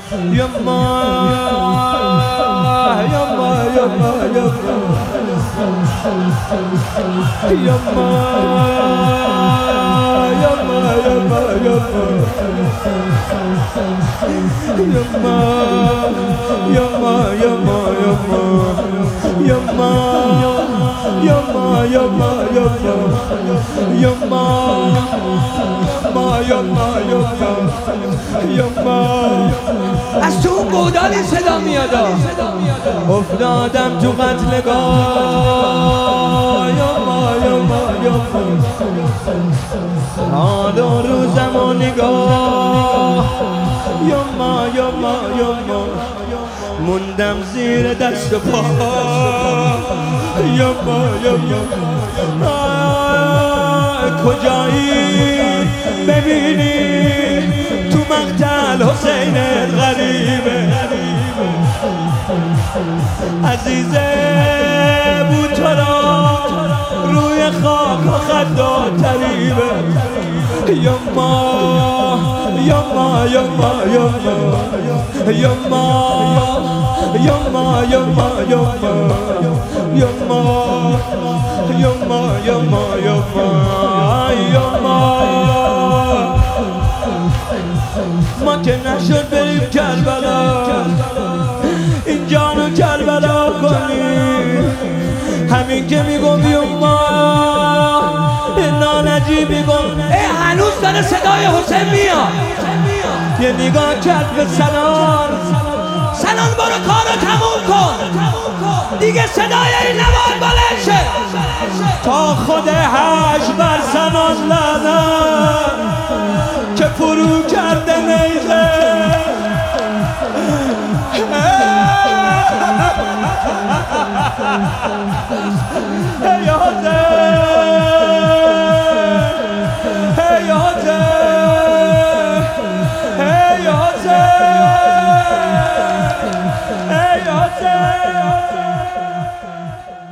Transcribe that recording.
يما يما يما يما يما يما يما يما يما يما يما يما از تو اون گودالی صدا میاد افتادم تو قتلگاه یما یما یما حال و روزم و نگاه یما یما یما موندم زیر دست و پا یما یما کجایی ببینی تو مقتل حسین غریبه عزیزه بود تو را روی خاک و خدا تریبه یما یما یما یما یما یما یما یما یما یما یما یما ما که نشد بریم کربلا این جانو کربلا کنیم همین که میگم یما ناجی میگم هنوز داره صدای حسین میاد یه نگاه کرد به سنان سنان برو کارو تموم کن دیگه صدای این نوار بلند شه تا خود حج بر سنان لعنت که فرو کرده نیزه ای حسین